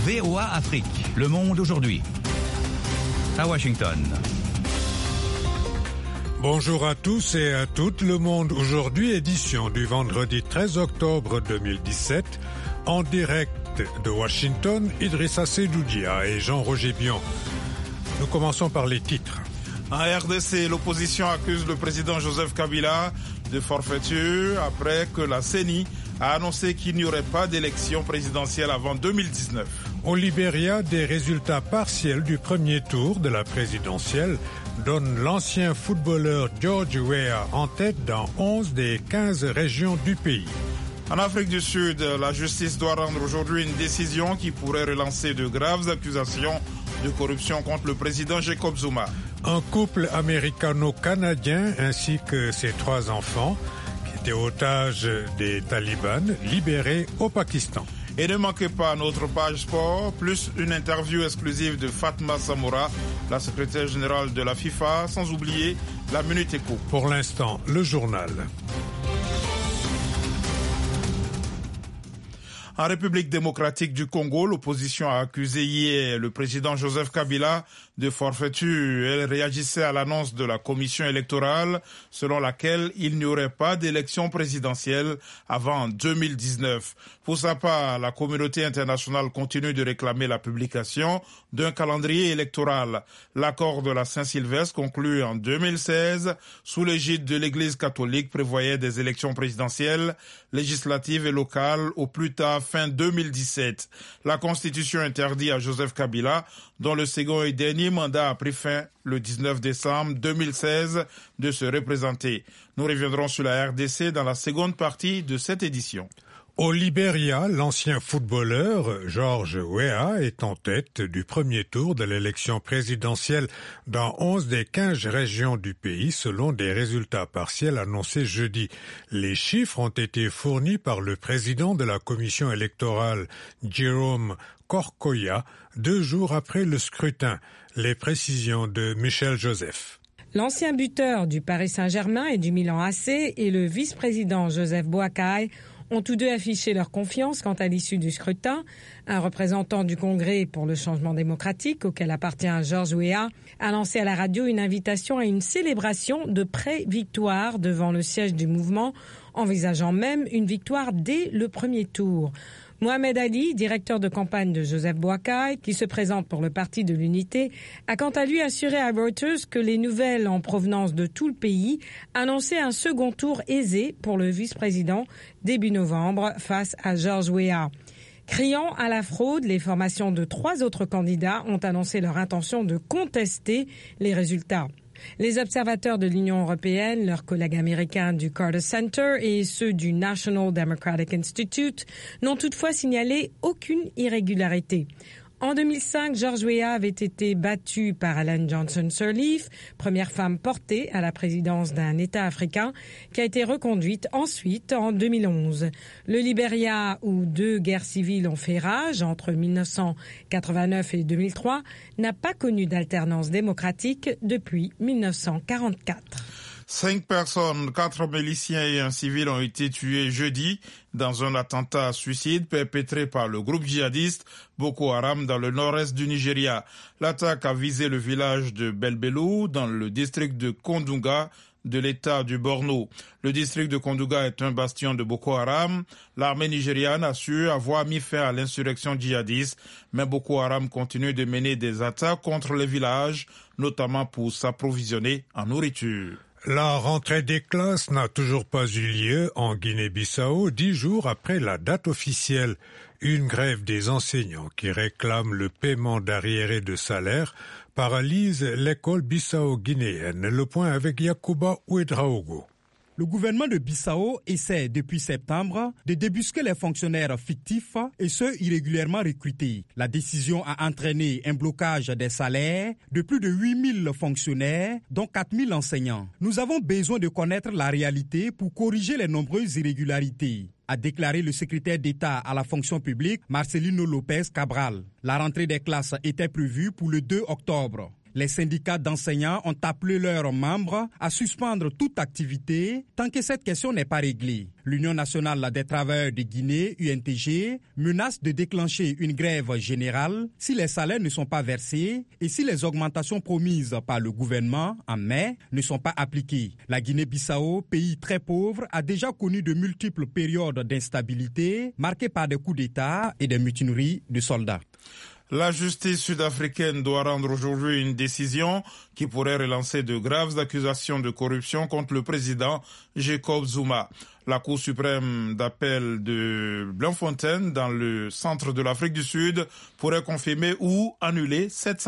VOA Afrique, le monde aujourd'hui. À Washington. Bonjour à tous et à toutes, le monde aujourd'hui, édition du vendredi 13 octobre 2017, en direct de Washington, Idrissa Sedoudia et Jean-Roger Bion. Nous commençons par les titres. En RDC, l'opposition accuse le président Joseph Kabila de forfaiture après que la CENI a annoncé qu'il n'y aurait pas d'élection présidentielle avant 2019. Au Libéria, des résultats partiels du premier tour de la présidentielle donnent l'ancien footballeur George Weah en tête dans 11 des 15 régions du pays. En Afrique du Sud, la justice doit rendre aujourd'hui une décision qui pourrait relancer de graves accusations de corruption contre le président Jacob Zuma. Un couple américano-canadien ainsi que ses 3 enfants qui étaient otages des talibans libérés au Pakistan. Et ne manquez pas notre page sport, plus une interview exclusive de Fatma Samoura, la secrétaire générale de la FIFA, sans oublier la Minute Éco. Pour l'instant, le journal. En République démocratique du Congo, l'opposition a accusé hier le président Joseph Kabila de forfaiture. Elle réagissait à l'annonce de la commission électorale selon laquelle il n'y aurait pas d'élection présidentielle avant 2019. Pour sa part, la communauté internationale continue de réclamer la publication d'un calendrier électoral. L'accord de la Saint-Sylvestre conclu en 2016 sous l'égide de l'Église catholique prévoyait des élections présidentielles, législatives et locales au plus tard fin 2017. La Constitution interdit à Joseph Kabila, dont le second et dernier mandat a pris fin le 19 décembre 2016, de se représenter. Nous reviendrons sur la RDC dans la seconde partie de cette édition. Au Libéria, l'ancien footballeur George Weah est en tête du premier tour de l'élection présidentielle dans 11 des 15 régions du pays selon des résultats partiels annoncés jeudi. Les chiffres ont été fournis par le président de la commission électorale, Jérôme Korkoya, 2 jours après le scrutin. Les précisions de Michel Joseph. L'ancien buteur du Paris Saint-Germain et du Milan AC et le vice-président Joseph Boakai ont tous deux affiché leur confiance quant à l'issue du scrutin. Un représentant du Congrès pour le changement démocratique, auquel appartient George Weah, a lancé à la radio une invitation à une célébration de pré-victoire devant le siège du mouvement, envisageant même une victoire dès le premier tour. Mohamed Ali, directeur de campagne de Joseph Boakai, qui se présente pour le Parti de l'Unité, a quant à lui assuré à Reuters que les nouvelles en provenance de tout le pays annonçaient un second tour aisé pour le vice-président début novembre face à George Weah. Criant à la fraude, les formations de 3 autres candidats ont annoncé leur intention de contester les résultats. Les observateurs de l'Union européenne, leurs collègues américains du Carter Center et ceux du National Democratic Institute n'ont toutefois signalé aucune irrégularité. En 2005, George Weah avait été battu par Ellen Johnson Sirleaf, première femme portée à la présidence d'un État africain, qui a été reconduite ensuite en 2011. Le Libéria, où 2 guerres civiles ont fait rage entre 1989 et 2003, n'a pas connu d'alternance démocratique depuis 1944. 5 personnes, 4 miliciens et un civil ont été tués jeudi dans un attentat à suicide perpétré par le groupe djihadiste Boko Haram dans le nord-est du Nigeria. L'attaque a visé le village de Belbelou dans le district de Kondunga de l'État du Borno. Le district de Kondunga est un bastion de Boko Haram. L'armée nigériane assure avoir mis fin à l'insurrection djihadiste, mais Boko Haram continue de mener des attaques contre les villages, notamment pour s'approvisionner en nourriture. La rentrée des classes n'a toujours pas eu lieu en Guinée-Bissau 10 jours après la date officielle. Une grève des enseignants qui réclament le paiement d'arriérés de salaire paralyse l'école bissau-guinéenne. Le point avec Yacouba Ouedraogo. Le gouvernement de Bissau essaie depuis septembre de débusquer les fonctionnaires fictifs et ceux irrégulièrement recrutés. La décision a entraîné un blocage des salaires de plus de 8000 fonctionnaires, dont 4000 enseignants. Nous avons besoin de connaître la réalité pour corriger les nombreuses irrégularités, a déclaré le secrétaire d'État à la fonction publique, Marcelino Lopez Cabral. La rentrée des classes était prévue pour le 2 octobre. Les syndicats d'enseignants ont appelé leurs membres à suspendre toute activité tant que cette question n'est pas réglée. L'Union nationale des travailleurs de Guinée, UNTG, menace de déclencher une grève générale si les salaires ne sont pas versés et si les augmentations promises par le gouvernement en mai ne sont pas appliquées. La Guinée-Bissau, pays très pauvre, a déjà connu de multiples périodes d'instabilité marquées par des coups d'État et des mutineries de soldats. La justice sud-africaine doit rendre aujourd'hui une décision qui pourrait relancer de graves accusations de corruption contre le président Jacob Zuma. La Cour suprême d'appel de Bloemfontein, dans le centre de l'Afrique du Sud, pourrait confirmer ou annuler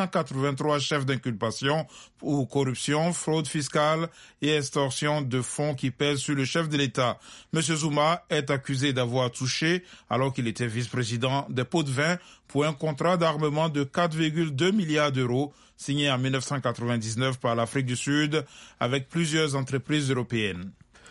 783 chefs d'inculpation pour corruption, fraude fiscale et extorsion de fonds qui pèsent sur le chef de l'État. M. Zuma est accusé d'avoir touché, alors qu'il était vice-président, des pots de vin pour un contrat d'armement de 4,2 milliards d'euros signé en 1999 par l'Afrique du Sud avec plusieurs entreprises européennes.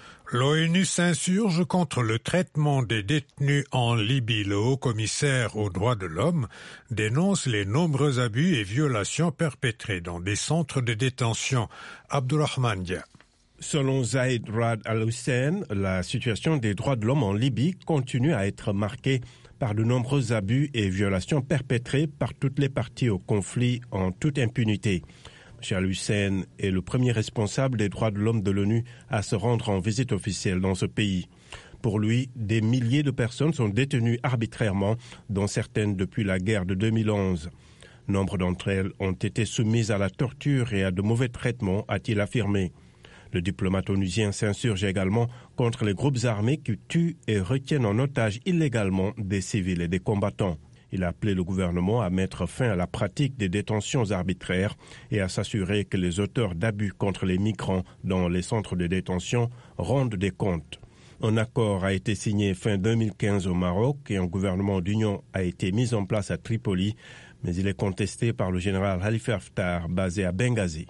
L'ONU s'insurge contre le traitement des détenus en Libye. Le haut-commissaire aux droits de l'homme dénonce les nombreux abus et violations perpétrés dans des centres de détention. Abdurrahman Dia. Selon Zaid Rad Al-Hussein, la situation des droits de l'homme en Libye continue à être marquée par de nombreux abus et violations perpétrés par toutes les parties au conflit en toute impunité. M. Al-Hussein est le premier responsable des droits de l'homme de l'ONU à se rendre en visite officielle dans ce pays. Pour lui, des milliers de personnes sont détenues arbitrairement, dont certaines depuis la guerre de 2011. Nombre d'entre elles ont été soumises à la torture et à de mauvais traitements, a-t-il affirmé. Le diplomate onusien s'insurge également contre les groupes armés qui tuent et retiennent en otage illégalement des civils et des combattants. Il a appelé le gouvernement à mettre fin à la pratique des détentions arbitraires et à s'assurer que les auteurs d'abus contre les migrants dans les centres de détention rendent des comptes. Un accord a été signé fin 2015 au Maroc et un gouvernement d'union a été mis en place à Tripoli, mais il est contesté par le général Khalifa Haftar, basé à Benghazi.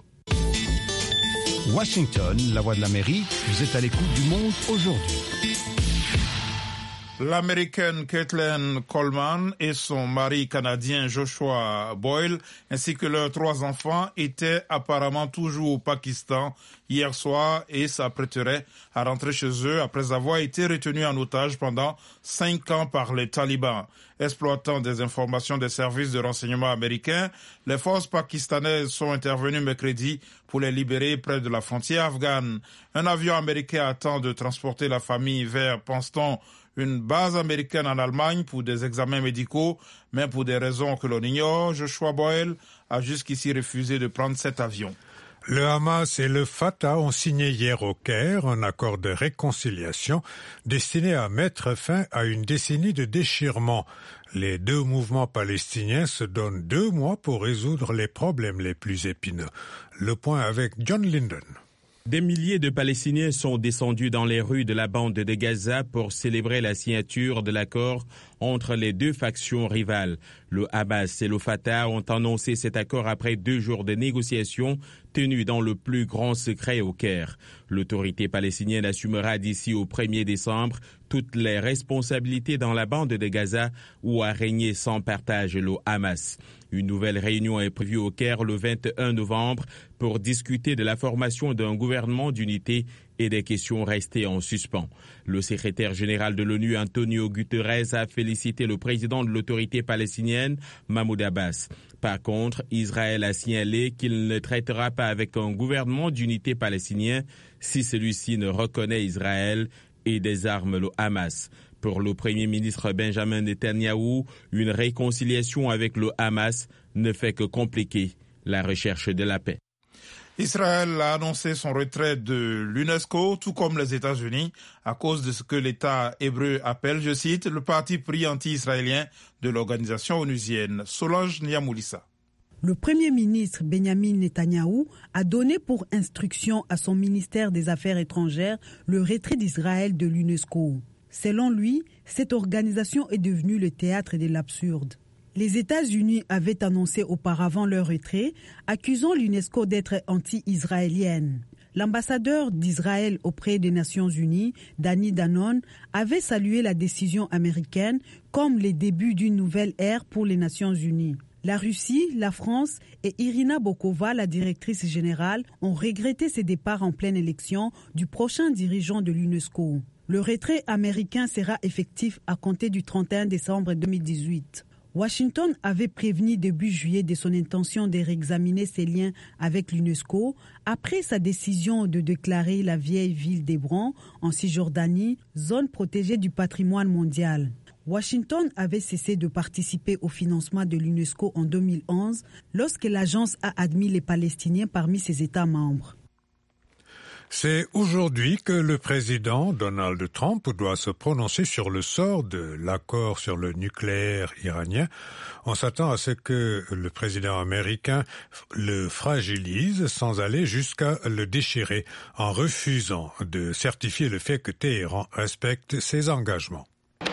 Washington, la voix de l'Amérique, vous êtes à l'écoute du monde aujourd'hui. L'Américaine Kathleen Coleman et son mari canadien Joshua Boyle, ainsi que leurs 3 enfants, étaient apparemment toujours au Pakistan hier soir et s'apprêteraient à rentrer chez eux après avoir été retenus en otage pendant 5 ans par les talibans. Exploitant des informations des services de renseignement américains, les forces pakistanaises sont intervenues mercredi pour les libérer près de la frontière afghane. Un avion américain attend de transporter la famille vers, pense-t-on, une base américaine en Allemagne pour des examens médicaux, mais pour des raisons que l'on ignore, Joshua Boyle a jusqu'ici refusé de prendre cet avion. Le Hamas et le Fatah ont signé hier au Caire un accord de réconciliation destiné à mettre fin à une décennie de déchirement. Les 2 mouvements palestiniens se donnent 2 mois pour résoudre les problèmes les plus épineux. Le point avec John Linden. Des milliers de Palestiniens sont descendus dans les rues de la bande de Gaza pour célébrer la signature de l'accord entre les 2 factions rivales. Le Hamas et le Fatah ont annoncé cet accord après 2 jours de négociations tenues dans le plus grand secret au Caire. L'autorité palestinienne assumera d'ici au 1er décembre toutes les responsabilités dans la bande de Gaza où a régné sans partage le Hamas. Une nouvelle réunion est prévue au Caire le 21 novembre pour discuter de la formation d'un gouvernement d'unité et des questions restées en suspens. Le secrétaire général de l'ONU, Antonio Guterres, a félicité le président de l'autorité palestinienne, Mahmoud Abbas. Par contre, Israël a signalé qu'il ne traitera pas avec un gouvernement d'unité palestinien si celui-ci ne reconnaît Israël et désarme le Hamas. Pour le Premier ministre Benjamin Netanyahou, une réconciliation avec le Hamas ne fait que compliquer la recherche de la paix. Israël a annoncé son retrait de l'UNESCO, tout comme les États-Unis, à cause de ce que l'État hébreu appelle, je cite, le parti pris anti-israélien de l'organisation onusienne. Solange Niamoulissa. Le Premier ministre Benjamin Netanyahou a donné pour instruction à son ministère des Affaires étrangères le retrait d'Israël de l'UNESCO. Selon lui, cette organisation est devenue le théâtre de l'absurde. Les États-Unis avaient annoncé auparavant leur retrait, accusant l'UNESCO d'être anti-israélienne. L'ambassadeur d'Israël auprès des Nations Unies, Danny Danon, avait salué la décision américaine comme les débuts d'une nouvelle ère pour les Nations Unies. La Russie, la France et Irina Bokova, la directrice générale, ont regretté ces départs en pleine élection du prochain dirigeant de l'UNESCO. Le retrait américain sera effectif à compter du 31 décembre 2018. Washington avait prévenu début juillet de son intention de réexaminer ses liens avec l'UNESCO après sa décision de déclarer la vieille ville d'Hébron en Cisjordanie, zone protégée du patrimoine mondial. Washington avait cessé de participer au financement de l'UNESCO en 2011 lorsque l'agence a admis les Palestiniens parmi ses États membres. C'est aujourd'hui que le président Donald Trump doit se prononcer sur le sort de l'accord sur le nucléaire iranien. On s'attend à ce que le président américain le fragilise sans aller jusqu'à le déchirer en refusant de certifier le fait que Téhéran respecte ses engagements.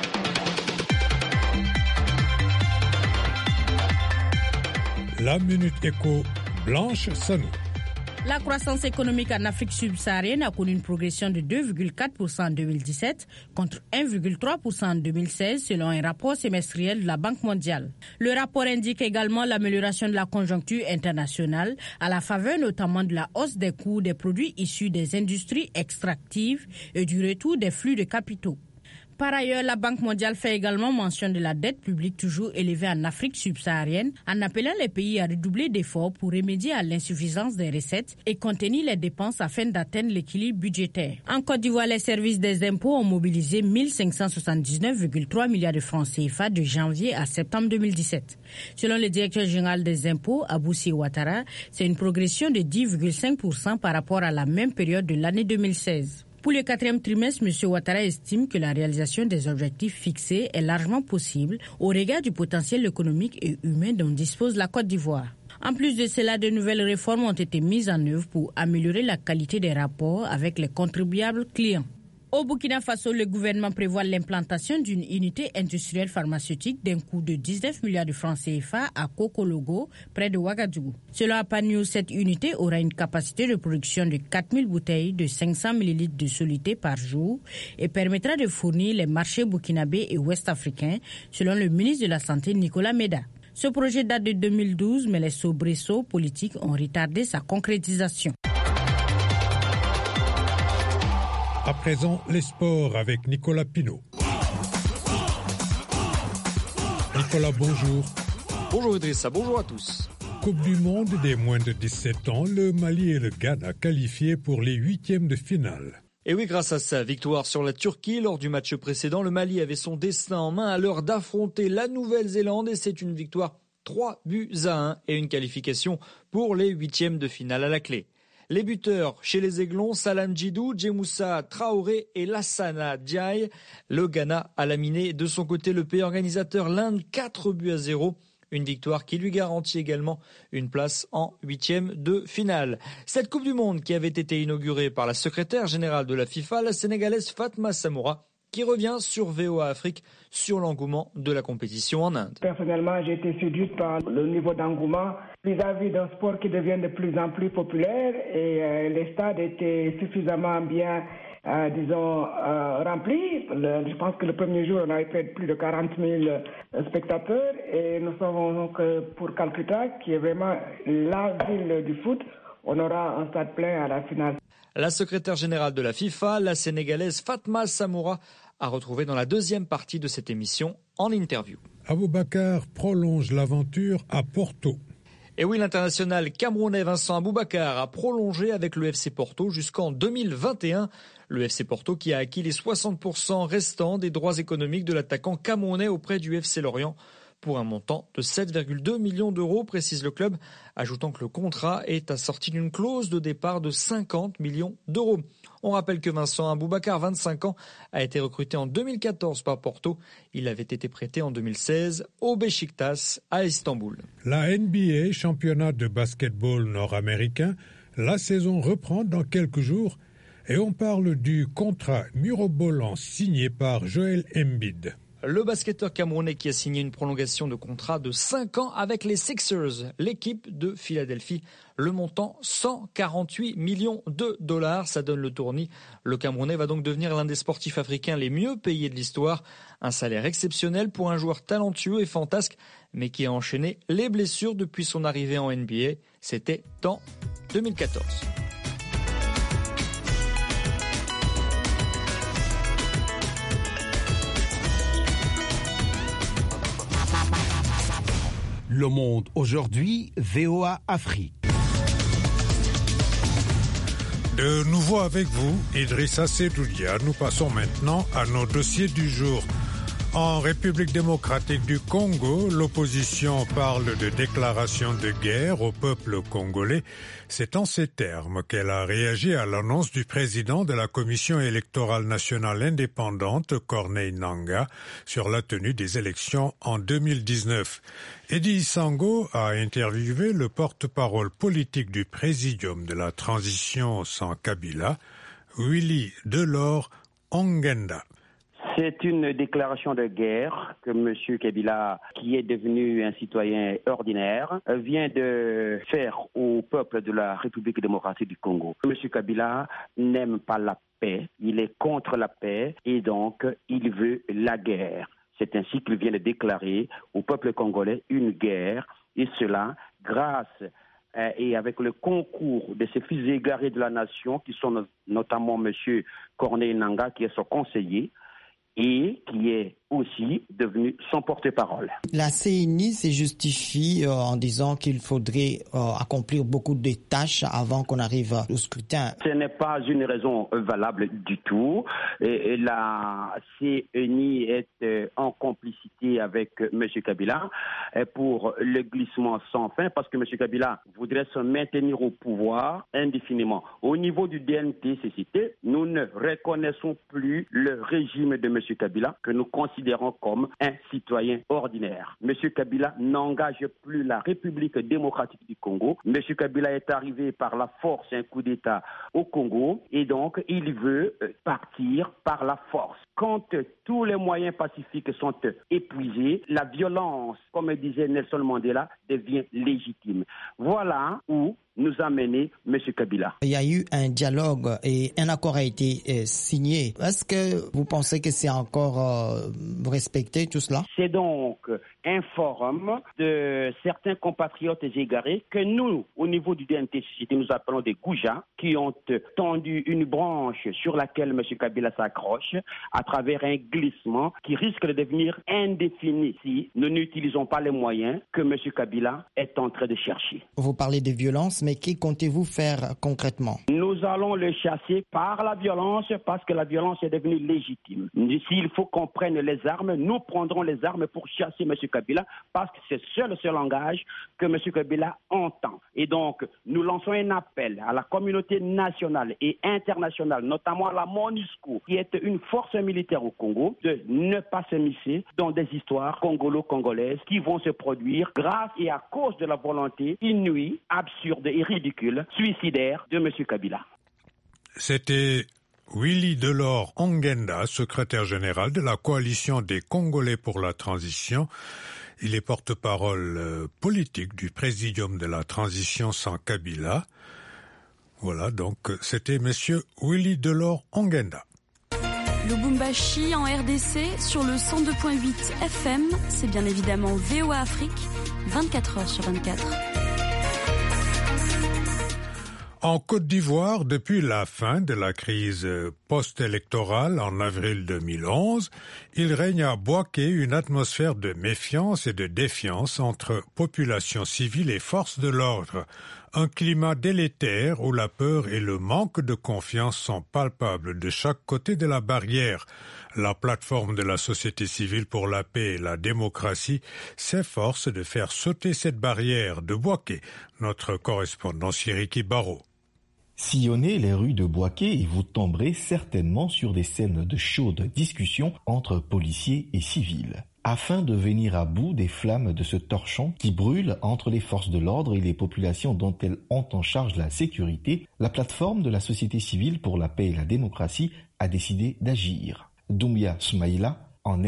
La Minute Éco, Blanche Sanou. La croissance économique en Afrique subsaharienne a connu une progression de 2,4% en 2017 contre 1,3% en 2016 selon un rapport semestriel de la Banque mondiale. Le rapport indique également l'amélioration de la conjoncture internationale à la faveur notamment de la hausse des coûts des produits issus des industries extractives et du retour des flux de capitaux. Par ailleurs, la Banque mondiale fait également mention de la dette publique toujours élevée en Afrique subsaharienne en appelant les pays à redoubler d'efforts pour remédier à l'insuffisance des recettes et contenir les dépenses afin d'atteindre l'équilibre budgétaire. En Côte d'Ivoire, les services des impôts ont mobilisé 1 579,3 milliards de francs CFA de janvier à septembre 2017. Selon le directeur général des impôts, Aboussi Ouattara, c'est une progression de 10,5% par rapport à la même période de l'année 2016. Pour le 4e trimestre, M. Ouattara estime que la réalisation des objectifs fixés est largement possible au regard du potentiel économique et humain dont dispose la Côte d'Ivoire. En plus de cela, de nouvelles réformes ont été mises en œuvre pour améliorer la qualité des rapports avec les contribuables clients. Au Burkina Faso, le gouvernement prévoit l'implantation d'une unité industrielle pharmaceutique d'un coût de 19 milliards de francs CFA à Kokologo, près de Ouagadougou. Selon APA News, cette unité aura une capacité de production de 4000 bouteilles de 500 ml de soluté par jour et permettra de fournir les marchés burkinabés et ouest-africains, selon le ministre de la Santé Nicolas Méda. Ce projet date de 2012, mais les soubresauts politiques ont retardé sa concrétisation. À présent, les sports avec Nicolas Pinault. Nicolas, bonjour. Bonjour Idrissa, bonjour à tous. Coupe du monde des moins de 17 ans, le Mali et le Ghana qualifiés pour les 8e de finale. Et oui, grâce à sa victoire sur la Turquie lors du match précédent, le Mali avait son destin en main à l'heure d'affronter la Nouvelle-Zélande et c'est une victoire 3-1 et une qualification pour les 8e de finale à la clé. Les buteurs chez les Aiglons, Salam Djidou, Djemoussa Traoré et Lassana Diaye. Le Ghana a laminé de son côté le pays organisateur l'Inde 4-0. Une victoire qui lui garantit également une place en 8e de finale. Cette Coupe du Monde qui avait été inaugurée par la secrétaire générale de la FIFA, la Sénégalaise Fatma Samoura, qui revient sur VOA Afrique sur l'engouement de la compétition en Inde. Personnellement, j'ai été séduite par le niveau d'engouement vis-à-vis d'un sport qui devient de plus en plus populaire et les stades étaient suffisamment bien, remplis. Je pense que le premier jour, on avait fait plus de 40 000 spectateurs et nous savons que pour Calcutta, qui est vraiment la ville du foot, on aura un stade plein à la finale. La secrétaire générale de la FIFA, la Sénégalaise Fatma Samoura, a retrouvé dans la deuxième partie de cette émission en interview. Aboubakar prolonge l'aventure à Porto. Et oui, l'international camerounais Vincent Aboubakar a prolongé avec le FC Porto jusqu'en 2021. Le FC Porto qui a acquis les 60% restants des droits économiques de l'attaquant camerounais auprès du FC Lorient pour un montant de 7,2 millions d'euros, précise le club, ajoutant que le contrat est assorti d'une clause de départ de 50 millions d'euros. On rappelle que Vincent Aboubakar, 25 ans, a été recruté en 2014 par Porto. Il avait été prêté en 2016 au Beşiktaş à Istanbul. La NBA, championnat de basketball nord-américain, la saison reprend dans quelques jours et on parle du contrat mirobolant signé par Joel Embiid. Le basketteur camerounais qui a signé une prolongation de contrat de 5 ans avec les Sixers, l'équipe de Philadelphie. Le montant, 148 millions de dollars. Ça donne le tournis. Le Camerounais va donc devenir l'un des sportifs africains les mieux payés de l'histoire. Un salaire exceptionnel pour un joueur talentueux et fantasque, mais qui a enchaîné les blessures depuis son arrivée en NBA. C'était en 2014. Le Monde aujourd'hui, VOA Afrique. De nouveau avec vous, Idrissa Sedoudia. Nous passons maintenant à nos dossiers du jour. En République démocratique du Congo, l'opposition parle de déclaration de guerre au peuple congolais. C'est en ces termes qu'elle a réagi à l'annonce du président de la Commission électorale nationale indépendante, Corneille Nangaa, sur la tenue des élections en 2019. Eddie Sango a interviewé le porte-parole politique du Présidium de la transition sans Kabila, Willy Delors Ongenda. C'est une déclaration de guerre que M. Kabila, qui est devenu un citoyen ordinaire, vient de faire au peuple de la République démocratique du Congo. M. Kabila n'aime pas la paix, il est contre la paix et donc il veut la guerre. C'est ainsi qu'il vient de déclarer au peuple congolais une guerre, et cela grâce et avec le concours de ces fils égarés de la nation, qui sont notamment M. Corneille Nangaa, qui est son conseiller, et qui est aussi devenu son porte-parole. La CENI se justifie en disant qu'il faudrait accomplir beaucoup de tâches avant qu'on arrive au scrutin. Ce n'est pas une raison valable du tout. Et la CENI est en complicité avec M. Kabila pour le glissement sans fin, parce que M. Kabila voudrait se maintenir au pouvoir indéfiniment. Au niveau du DNT-CCT, nous ne reconnaissons plus le régime de M. Kabila, que nous considérons comme un citoyen ordinaire. M. Kabila n'engage plus la République démocratique du Congo. M. Kabila est arrivé par la force, un coup d'État au Congo, et donc il veut partir par la force. Quand tous les moyens pacifiques sont épuisés, la violence, comme disait Nelson Mandela, devient légitime. Voilà où nous a mené M. Kabila. Il y a eu un dialogue et un accord a été signé. Est-ce que vous pensez que c'est encore respecté tout cela? C'est donc un forum de certains compatriotes égarés que nous, au niveau du DNT-CCT, nous appelons des goujats, qui ont tendu une branche sur laquelle M. Kabila s'accroche à travers un glissement qui risque de devenir indéfini si nous n'utilisons pas les moyens que M. Kabila est en train de chercher. Vous parlez de violence, mais qu'est-ce que comptez-vous faire concrètement? Nous allons le chasser par la violence, parce que la violence est devenue légitime. S'il faut qu'on prenne les armes, nous prendrons les armes pour chasser M. Kabila, parce que c'est le seul langage que M. Kabila entend. Et donc, nous lançons un appel à la communauté nationale et internationale, notamment à la MONUSCO, qui est une force militaire au Congo, de ne pas se misser dans des histoires congolo-congolaises qui vont se produire grâce et à cause de la volonté inouïe, absurde et ridicule, suicidaire de M. Kabila. C'était Willy Delors Ongenda, secrétaire général de la coalition des Congolais pour la transition. Il est porte-parole politique du Présidium de la transition sans Kabila. Voilà, donc c'était monsieur Willy Delors Ongenda. Lubumbashi en RDC sur le 102.8 FM, c'est bien évidemment VOA Afrique, 24 heures sur 24. En Côte d'Ivoire, depuis la fin de la crise post-électorale en avril 2011, il règne à Bouaké une atmosphère de méfiance et de défiance entre population civile et forces de l'ordre. Un climat délétère où la peur et le manque de confiance sont palpables de chaque côté de la barrière. La plateforme de la société civile pour la paix et la démocratie s'efforce de faire sauter cette barrière de Bouaké. Notre correspondant Siriki Baro. Sillonnez les rues de Bouaké et vous tomberez certainement sur des scènes de chaudes discussions entre policiers et civils. Afin de venir à bout des flammes de ce torchon qui brûle entre les forces de l'ordre et les populations dont elles ont en charge la sécurité, la plateforme de la société civile pour la paix et la démocratie a décidé d'agir. Doumbia Soumaïla en est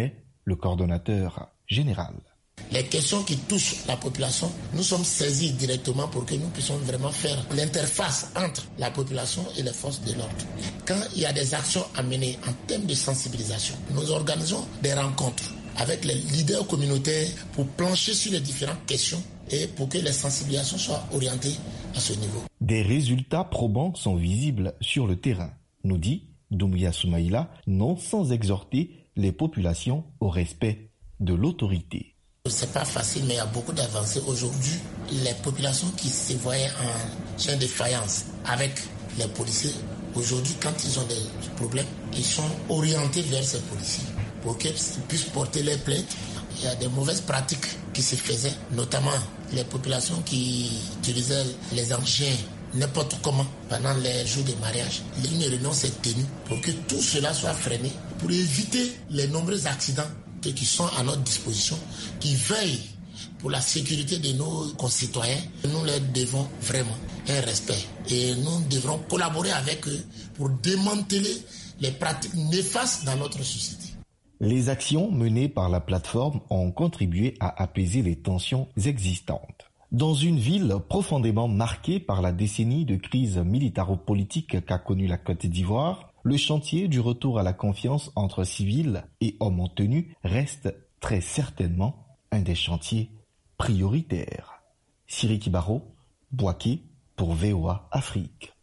le coordonnateur général. Les questions qui touchent la population, nous sommes saisis directement pour que nous puissions vraiment faire l'interface entre la population et les forces de l'ordre. Quand il y a des actions à mener en termes de sensibilisation, nous organisons des rencontres avec les leaders communautaires pour plancher sur les différentes questions et pour que les sensibilisations soient orientées à ce niveau. Des résultats probants sont visibles sur le terrain, nous dit Doumbouya Soumaïla, non sans exhorter les populations au respect de l'autorité. C'est pas facile, mais il y a beaucoup d'avancées. Aujourd'hui, les populations qui se voyaient en chaîne de faïence avec les policiers, aujourd'hui, quand ils ont des problèmes, ils sont orientés vers ces policiers pour qu'ils puissent porter les plaintes. Il y a des mauvaises pratiques qui se faisaient, notamment les populations qui utilisaient les engins n'importe comment pendant les jours de mariage. Une réunion s'est tenue pour que tout cela soit freiné, pour éviter les nombreux accidents qui sont à notre disposition, qui veillent pour la sécurité de nos concitoyens. Nous leur devons vraiment un respect et nous devrons collaborer avec eux pour démanteler les pratiques néfastes dans notre société. Les actions menées par la plateforme ont contribué à apaiser les tensions existantes. Dans une ville profondément marquée par la décennie de crise militaro-politique qu'a connue la Côte d'Ivoire, le chantier du retour à la confiance entre civils et hommes en tenue reste très certainement un des chantiers prioritaires. Siriki Baro, Bouaké pour VOA Afrique.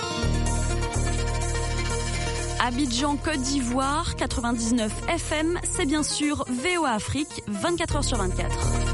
Abidjan, Côte d'Ivoire, 99 FM, c'est bien sûr VOA Afrique, 24h/24.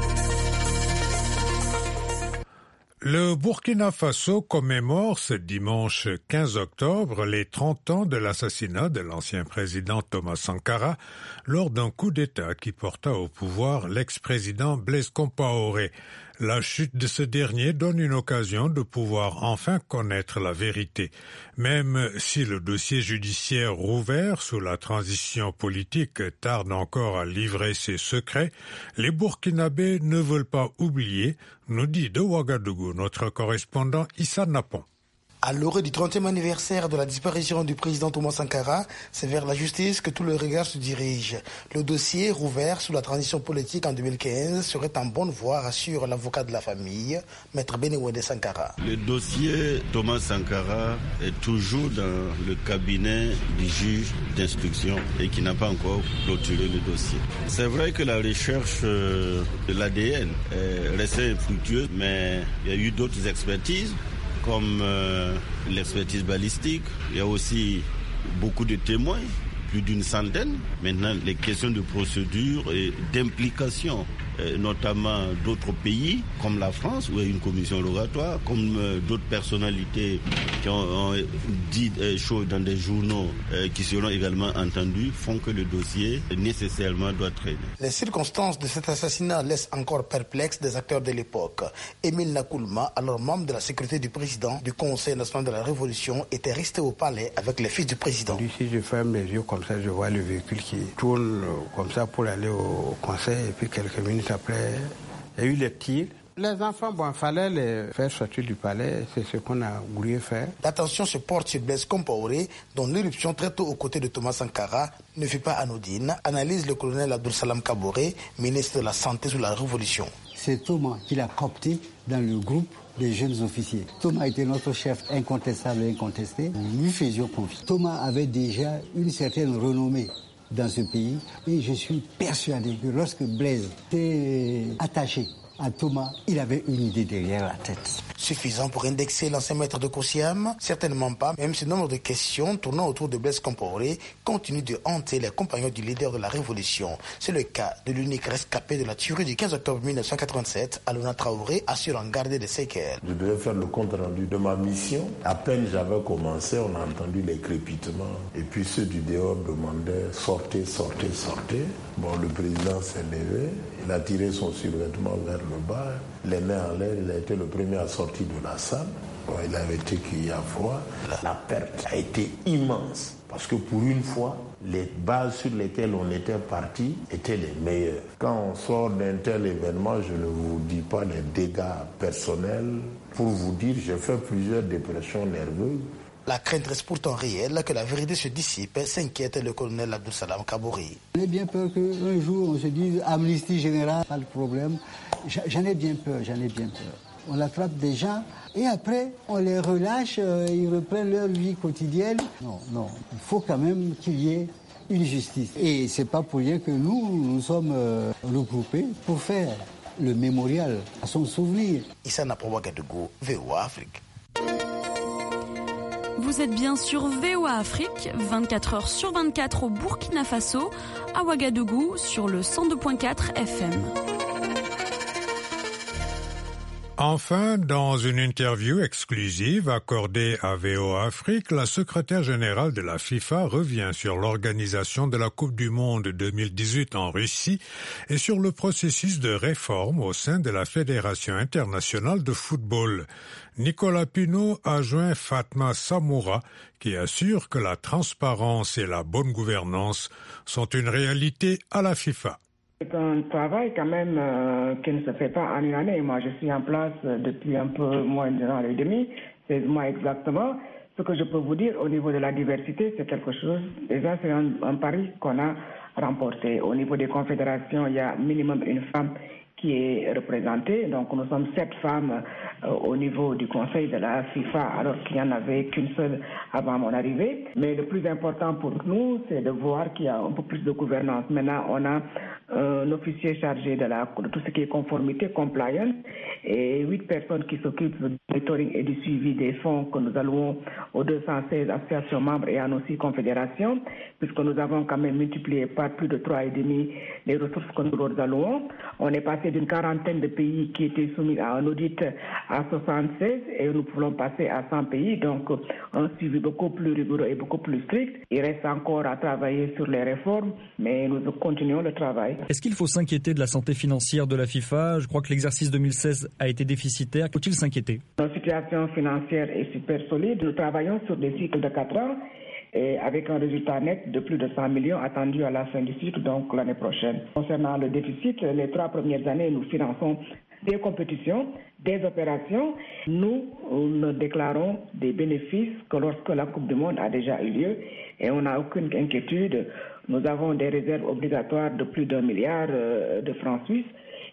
Le Burkina Faso commémore ce dimanche 15 octobre les 30 ans de l'assassinat de l'ancien président Thomas Sankara lors d'un coup d'État qui porta au pouvoir l'ex-président Blaise Compaoré. La chute de ce dernier donne une occasion de pouvoir enfin connaître la vérité. Même si le dossier judiciaire rouvert sous la transition politique tarde encore à livrer ses secrets, les Burkinabés ne veulent pas oublier, nous dit de Ouagadougou notre correspondant Issa Napon. À l'orée du 30e anniversaire de la disparition du président Thomas Sankara, c'est vers la justice que tout le regard se dirige. Le dossier rouvert sous la transition politique en 2015 serait en bonne voie, rassure l'avocat de la famille, Maître Benewede Sankara. Le dossier Thomas Sankara est toujours dans le cabinet du juge d'instruction et qui n'a pas encore clôturé le dossier. C'est vrai que la recherche de l'ADN est restée infructueuse, mais il y a eu d'autres expertises, comme l'expertise balistique. Il y a aussi beaucoup de témoins, plus d'une centaine. Maintenant, les questions de procédure et d'implication, notamment d'autres pays, comme la France, où il y a une commission rogatoire, comme d'autres personnalités qui ont dit des choses dans des journaux qui seront également entendues, font que le dossier nécessairement doit traîner. Les circonstances de cet assassinat laissent encore perplexes des acteurs de l'époque. Émile Nakoulma, alors membre de la sécurité du président du Conseil national de la Révolution, était resté au palais avec les fils du président. Si je ferme les yeux comme ça, je vois le véhicule qui tourne comme ça pour aller au conseil et puis quelques minutes après, il y a eu les tirs. Les enfants, il fallait les faire sortir du palais, c'est ce qu'on a voulu faire. L'attention se porte sur Blaise Compaoré, dont l'éruption très tôt aux côtés de Thomas Sankara ne fut pas anodine, analyse le colonel Abdul Salam Kaboré, ministre de la Santé sous la Révolution. C'est Thomas qui l'a coopté dans le groupe des jeunes officiers. Thomas était notre chef incontestable et incontesté. Nous lui faisions confiance. Thomas avait déjà une certaine renommée dans ce pays et je suis persuadé que lorsque Blaise était attaché à Thomas, il avait une idée derrière la tête. Suffisant pour indexer l'ancien maître de Koussiam? Certainement pas, même si le nombre de questions tournant autour de Blaise Compaoré continue de hanter les compagnons du leader de la Révolution. C'est le cas de l'unique rescapé de la tuerie du 15 octobre 1987, Alouna Traoré, assure en garder des séquelles. Je devais faire le compte rendu de ma mission. À peine j'avais commencé, on a entendu les crépitements. Et puis ceux du dehors demandaient « sortez, sortez, sortez ». Bon, le président s'est levé, il a tiré son survêtement vers le bas, les mains en l'air, il a été le premier à sortir de la salle. Bon, il avait été qu'il y a froid. La perte a été immense parce que pour une fois, les bases sur lesquelles on était parti étaient les meilleures. Quand on sort d'un tel événement, je ne vous dis pas les dégâts personnels. Pour vous dire, j'ai fait plusieurs dépressions nerveuses. La crainte reste pourtant réelle que la vérité se dissipe, s'inquiète le colonel Abdou Salam Kabouri. On a bien peur qu'un jour on se dise amnistie générale, pas de problème. J'en ai bien peur. On attrape des gens et après on les relâche, ils reprennent leur vie quotidienne. Non, il faut quand même qu'il y ait une justice. Et c'est pas pour rien que nous sommes regroupés pour faire le mémorial à son souvenir. Issa Ouagadougou, VOA Afrique. Vous êtes bien sur VOA Afrique, 24 heures sur 24 au Burkina Faso, à Ouagadougou sur le 102.4 FM. Enfin, dans une interview exclusive accordée à VOA Afrique, la secrétaire générale de la FIFA revient sur l'organisation de la Coupe du Monde 2018 en Russie et sur le processus de réforme au sein de la Fédération internationale de football. Nicolas Pinault a joint Fatma Samoura qui assure que la transparence et la bonne gouvernance sont une réalité à la FIFA. C'est un travail quand même qui ne se fait pas en une année. Moi, je suis en place depuis un peu moins d'un an et demi, 16 mois exactement. Ce que je peux vous dire au niveau de la diversité, c'est quelque chose, déjà c'est un pari qu'on a remporté. Au niveau des confédérations, il y a minimum une femme qui est représentée. Donc nous sommes 7 femmes au niveau du conseil de la FIFA, alors qu'il n'y en avait qu'une seule avant mon arrivée. Mais le plus important pour nous, c'est de voir qu'il y a un peu plus de gouvernance. Maintenant, on a un officier chargé de tout ce qui est conformité, compliance, et 8 personnes qui s'occupent du monitoring et du suivi des fonds que nous allouons aux 216 associations membres et à nos 6 confédérations, puisque nous avons quand même multiplié par plus de 3,5 les ressources que nous leur allouons. On est passé d'une quarantaine de pays qui étaient soumis à un audit à 76 et nous pouvons passer à 100 pays, donc un suivi beaucoup plus rigoureux et beaucoup plus strict. Il reste encore à travailler sur les réformes, mais nous continuons le travail. Est-ce qu'il faut s'inquiéter de la santé financière de la FIFA? Je crois que l'exercice 2016 a été déficitaire. Faut-il s'inquiéter? Notre situation financière est super solide. Nous travaillons sur des cycles de 4 ans et avec un résultat net de plus de 100 millions attendu à la fin du cycle, donc l'année prochaine. Concernant le déficit, les 3 premières années, nous finançons des compétitions, des opérations. Nous ne déclarons des bénéfices que lorsque la Coupe du Monde a déjà eu lieu et on n'a aucune inquiétude. Nous avons des réserves obligatoires de plus d'1 milliard de francs suisses.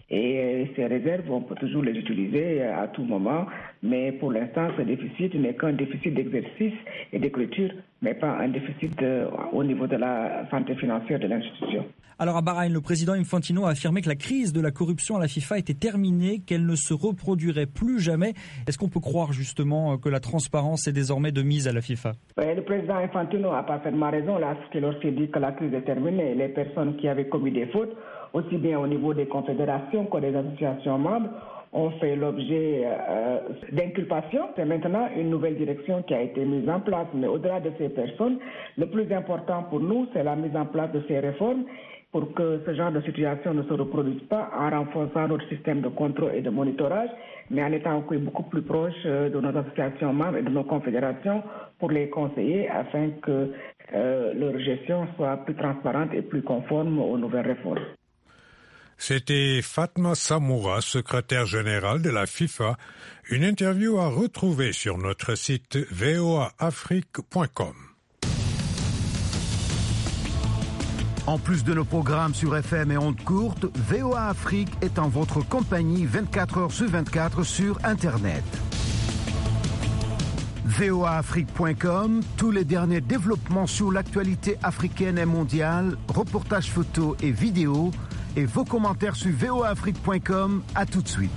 Et ces réserves, on peut toujours les utiliser à tout moment. Mais pour l'instant, ce déficit n'est qu'un déficit d'exercice et d'écriture, mais pas un déficit au niveau de la santé financière de l'institution. Alors à Bahreïn, le président Infantino a affirmé que la crise de la corruption à la FIFA était terminée, qu'elle ne se reproduirait plus jamais. Est-ce qu'on peut croire justement que la transparence est désormais de mise à la FIFA? Le président Infantino a parfaitement raison lorsqu'il dit que la crise est terminée. Les personnes qui avaient commis des fautes, aussi bien au niveau des confédérations que des associations membres, ont fait l'objet d'inculpation. C'est maintenant une nouvelle direction qui a été mise en place. Mais au-delà de ces personnes, le plus important pour nous, c'est la mise en place de ces réformes pour que ce genre de situation ne se reproduise pas en renforçant notre système de contrôle et de monitorage, mais en étant beaucoup plus proche de nos associations membres et de nos confédérations pour les conseiller afin que leur gestion soit plus transparente et plus conforme aux nouvelles réformes. C'était Fatma Samoura, secrétaire générale de la FIFA. Une interview à retrouver sur notre site voaafrique.com. En plus de nos programmes sur FM et ondes courtes, VOA Afrique est en votre compagnie 24 heures sur 24 sur Internet. voaafrique.com, tous les derniers développements sur l'actualité africaine et mondiale, reportages photos et vidéos, et vos commentaires sur voaafrique.com. À tout de suite.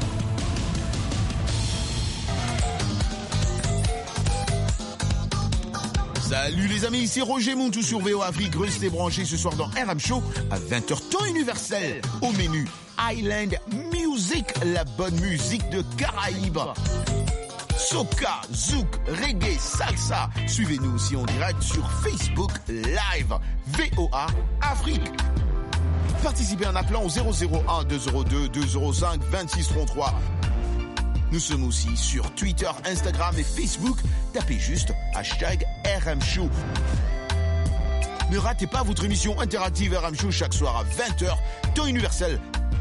Salut les amis, c'est Roger Montou sur VOA Afrique. Restez branchés ce soir dans RM Show à 20h temps universel. Au menu, Island Music, la bonne musique de Caraïbes. Soca, zouk, reggae, salsa. Suivez-nous aussi en direct sur Facebook Live. VOA Afrique. Participez en appelant au 001 202 205 2633. Nous sommes aussi sur Twitter, Instagram et Facebook. Tapez juste #RM Show. Ne ratez pas votre émission interactive RM Show chaque soir à 20h, temps universel.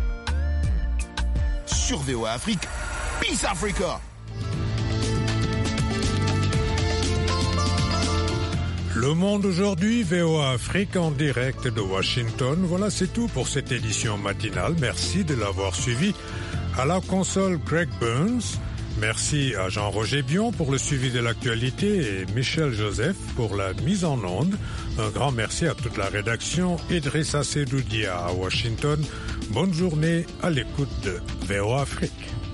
Sur VOA Afrique. Peace Africa. Le Monde aujourd'hui, VOA Afrique en direct de Washington. Voilà, c'est tout pour cette édition matinale. Merci de l'avoir suivi. À la console, Greg Burns. Merci à Jean-Roger Bion pour le suivi de l'actualité et Michel Joseph pour la mise en onde. Un grand merci à toute la rédaction. Idrissa Sedoudia à Washington. Bonne journée à l'écoute de VOA Afrique.